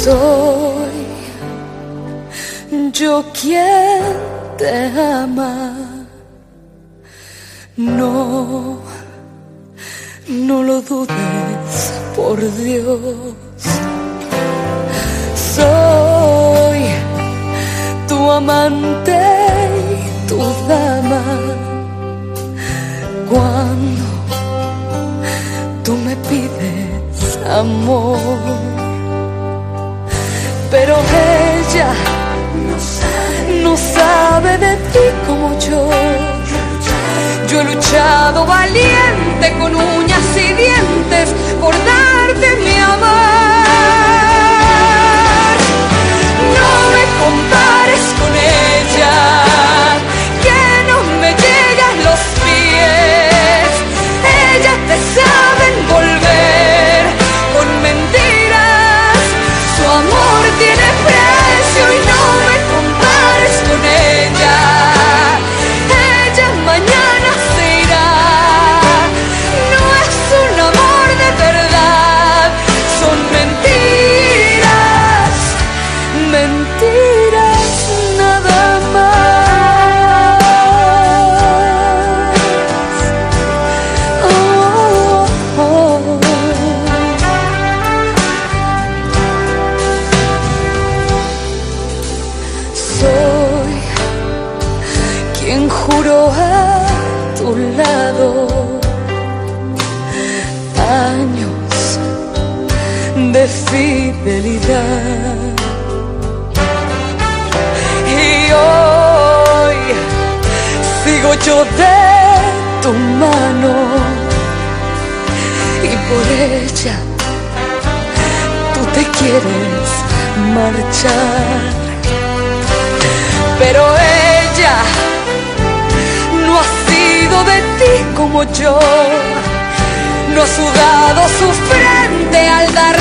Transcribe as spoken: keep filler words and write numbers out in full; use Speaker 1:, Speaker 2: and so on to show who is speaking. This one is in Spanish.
Speaker 1: Soy yo quien te ama. No, no lo dudes, por Dios. Soy tu amante y tu dama. Cuando tú me pides amor, pero ella no sabe, no sabe de ti como yo. Yo he luchado valiente con uñas y dientes por darte mi amor. No me compares con ella, que no me llegan los pies. Ella te sabe envolver con mentiras, su amor tiene precio y no me compares con ella. Ella mañana se irá, no es un amor de verdad, son mentiras, mentiras nada más. Oh, oh, oh. Soy quien juró a tu lado años de fidelidad, y hoy sigo yo de tu mano, y por ella tú te quieres marchar. Pero ella no ha sido de ti como yo, no ha sudado su frente al dar